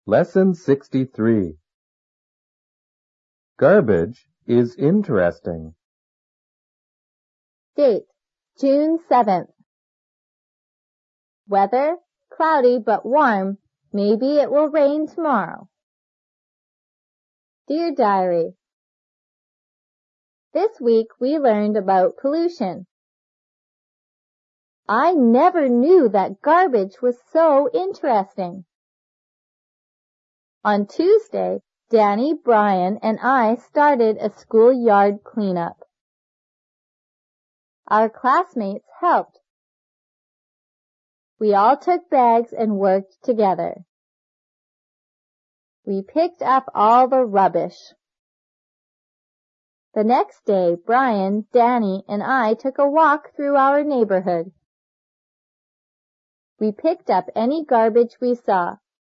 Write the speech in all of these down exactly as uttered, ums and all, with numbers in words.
Lesson sixty-three. Garbage is interesting. Date, June seventh. Weather, cloudy but warm. Maybe it will rain tomorrow. Dear Diary, this week we learned about pollution. I never knew that garbage was so interesting. On Tuesday, Danny, Brian, and I started a schoolyard cleanup. Our classmates helped. We all took bags and worked together. We picked up all the rubbish. The next day, Brian, Danny, and I took a walk through our neighborhood. We picked up any garbage we saw.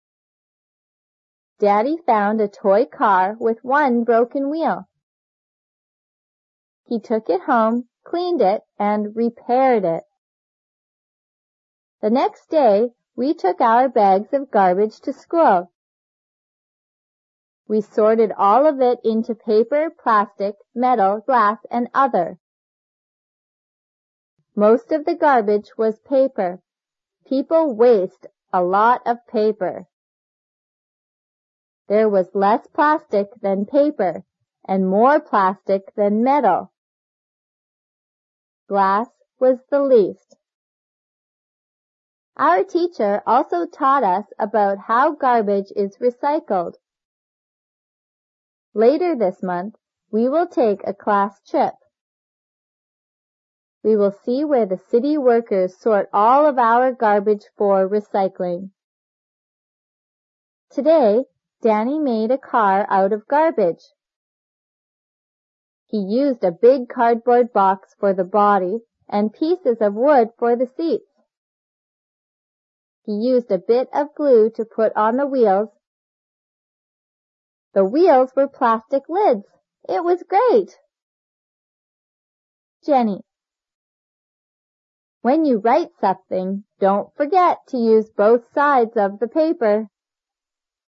Daddy found a toy car with one broken wheel. He took it home, cleaned it, and repaired it. The next day, we took our bags of garbage to school. We sorted all of it into paper, plastic, metal, glass, and other. Most of the garbage was paper. People waste a lot of paper. There was less plastic than paper, and more plastic than metal. Glass was the least. Our teacher also taught us about how garbage is recycled. Later this month, we will take a class trip. We will see where the city workers sort all of our garbage for recycling. Today, Danny made a car out of garbage. He used a big cardboard box for the body and pieces of wood for the seats. He used a bit of glue to put on the wheels. The wheels were plastic lids. It was great. Jenny, when you write something, don't forget to use both sides of the paper.